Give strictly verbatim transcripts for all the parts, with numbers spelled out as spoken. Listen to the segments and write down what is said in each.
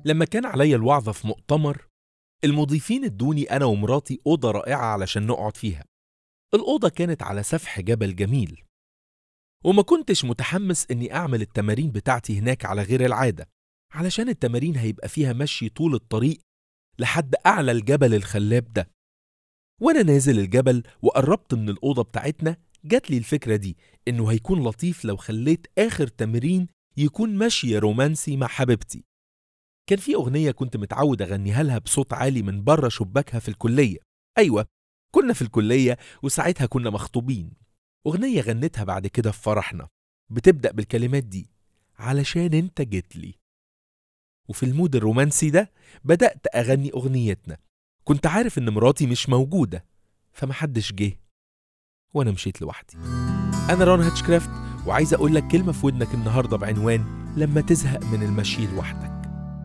لما كان عليا الوعظة في مؤتمر، المضيفين ادوني أنا ومراتي أوضة رائعة علشان نقعد فيها. الأوضة كانت على سفح جبل جميل، وما كنتش متحمس إني أعمل التمارين بتاعتي هناك على غير العادة، علشان التمارين هيبقى فيها مشي طول الطريق لحد أعلى الجبل الخلاب ده. وأنا نازل الجبل وقربت من الأوضة بتاعتنا، جات لي الفكرة دي إنه هيكون لطيف لو خليت آخر تمرين يكون مشي رومانسي مع حبيبتي. كان في أغنية كنت متعود أغنيها لها بصوت عالي من بره شباكها في الكلية. أيوة، كنا في الكلية وساعتها كنا مخطوبين. أغنية غنتها بعد كده في فرحنا، بتبدأ بالكلمات دي: علشان انت جيت لي. وفي المود الرومانسي ده بدأت أغني أغنيتنا. كنت عارف إن مراتي مش موجودة، فمحدش جه وأنا مشيت لوحدي. أنا رون هاتشكرافت، وعايز أقول لك كلمة في ودنك النهاردة بعنوان لما تزهق من المشي لوحدك.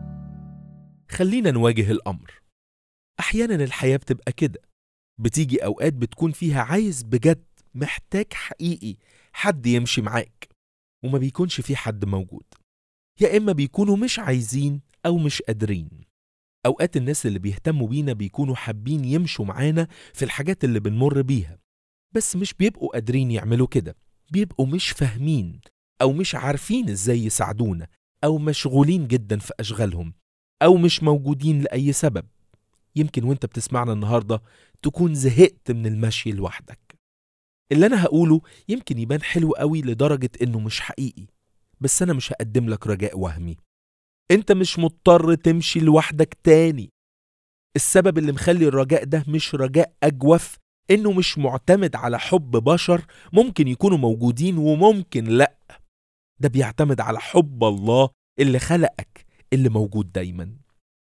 خلينا نواجه الأمر. أحيانا الحياة بتبقى كده، بتيجي أوقات بتكون فيها عايز بجد، محتاج حقيقي حد يمشي معاك، وما بيكونش في حد موجود. يا إما بيكونوا مش عايزين أو مش قادرين. أوقات الناس اللي بيهتموا بينا بيكونوا حابين يمشوا معانا في الحاجات اللي بنمر بيها، بس مش بيبقوا قادرين يعملوا كده، بيبقوا مش فاهمين أو مش عارفين إزاي يساعدونا، أو مشغولين جدا في أشغالهم، أو مش موجودين لأي سبب. يمكن وانت بتسمعنا النهاردة تكون زهقت من المشي لوحدك. اللي أنا هقوله يمكن يبان حلو قوي لدرجة إنه مش حقيقي، بس أنا مش هقدم لك رجاء وهمي. انت مش مضطر تمشي لوحدك تاني. السبب اللي مخلي الرجاء ده مش رجاء أجوف إنه مش معتمد على حب بشر ممكن يكونوا موجودين وممكن لأ. ده بيعتمد على حب الله اللي خلقك، اللي موجود دايما.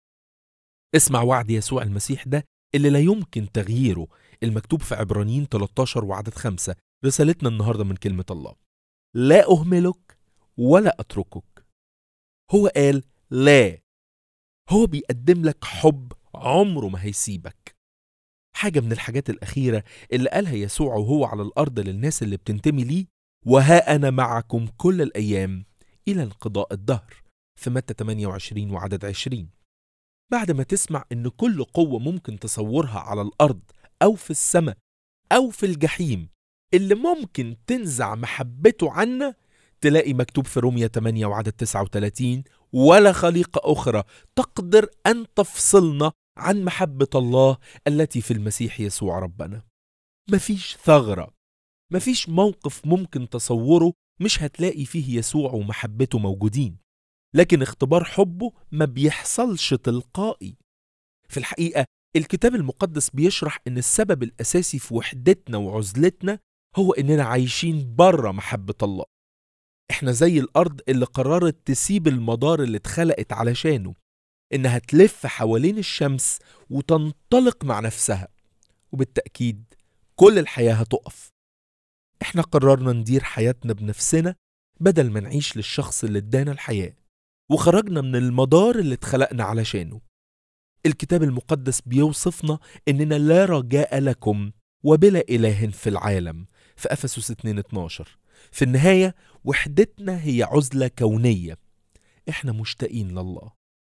اسمع وعد يسوع المسيح ده اللي لا يمكن تغييره، المكتوب في عبرانيين ثلاثة عشر وعدد خمسة، رسالتنا النهاردة من كلمة الله: لا أهملك ولا أتركك. هو قال لا. هو بيقدم لك حب عمره ما هيسيبك. حاجة من الحاجات الأخيرة اللي قالها يسوع وهو على الأرض للناس اللي بتنتمي ليه: وها أنا معكم كل الأيام إلى انقضاء الدهر، في متى ثمانية وعشرين وعدد عشرين. بعد ما تسمع إن كل قوة ممكن تصورها على الأرض أو في السماء أو في الجحيم اللي ممكن تنزع محبته عنا، تلاقي مكتوب في رومية ثمانية وعدد تسعة وثلاثين: ولا خليقة أخرى تقدر أن تفصلنا عن محبة الله التي في المسيح يسوع ربنا. مفيش ثغرة، مفيش موقف ممكن تصوره مش هتلاقي فيه يسوع ومحبته موجودين. لكن اختبار حبه ما بيحصلش تلقائي. في الحقيقة الكتاب المقدس بيشرح إن السبب الأساسي في وحدتنا وعزلتنا هو إننا عايشين بره محبة الله. إحنا زي الأرض اللي قررت تسيب المدار اللي اتخلقت علشانه، إنها تلف حوالين الشمس وتنطلق مع نفسها، وبالتأكيد كل الحياة هتقف. إحنا قررنا ندير حياتنا بنفسنا بدل ما نعيش للشخص اللي ادانا الحياة، وخرجنا من المدار اللي اتخلقنا علشانه. الكتاب المقدس بيوصفنا إننا لا رجاء لكم وبلا إله في العالم، في أفسس اثنين اتناشر. في النهاية وحدتنا هي عزلة كونية. إحنا مشتاقين لله،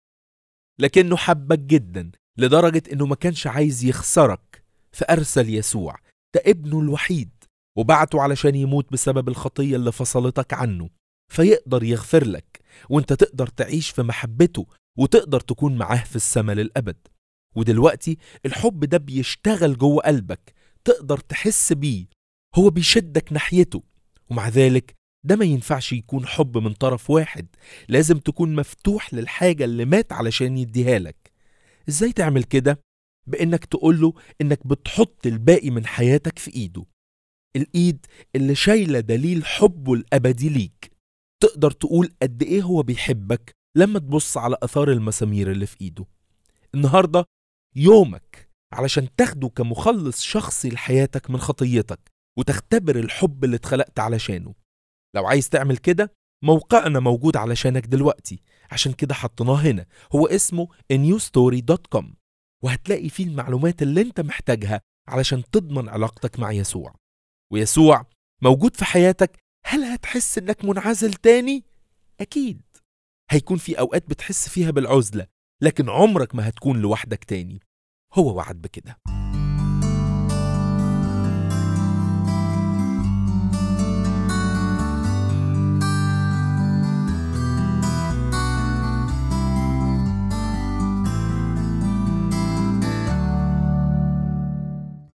لكنه حبك جدا لدرجة إنه ما كانش عايز يخسرك، فأرسل يسوع ده ابنه الوحيد وبعته علشان يموت بسبب الخطية اللي فصلتك عنه، فيقدر يغفر لك وانت تقدر تعيش في محبته وتقدر تكون معاه في السماء للأبد. ودلوقتي الحب ده بيشتغل جوه قلبك، تقدر تحس بيه، هو بيشدك ناحيته. ومع ذلك ده ما ينفعش يكون حب من طرف واحد، لازم تكون مفتوح للحاجة اللي مات علشان يديها لك. ازاي تعمل كده؟ بانك تقوله انك بتحط الباقي من حياتك في ايده، الايد اللي شايلة دليل حبه الابدي ليك. تقدر تقول قد ايه هو بيحبك لما تبص على اثار المسامير اللي في ايده. النهاردة يومك علشان تاخده كمخلص شخصي لحياتك من خطيتك وتختبر الحب اللي اتخلقت علشانه. لو عايز تعمل كده، موقعنا موجود علشانك دلوقتي، عشان كده حطناه هنا. هو اسمه نيو ستوري دوت كوم، وهتلاقي فيه المعلومات اللي انت محتاجها علشان تضمن علاقتك مع يسوع. ويسوع موجود في حياتك. هل هتحس انك منعزل تاني؟ اكيد هيكون في اوقات بتحس فيها بالعزلة، لكن عمرك ما هتكون لوحدك تاني. هو وعد بكده.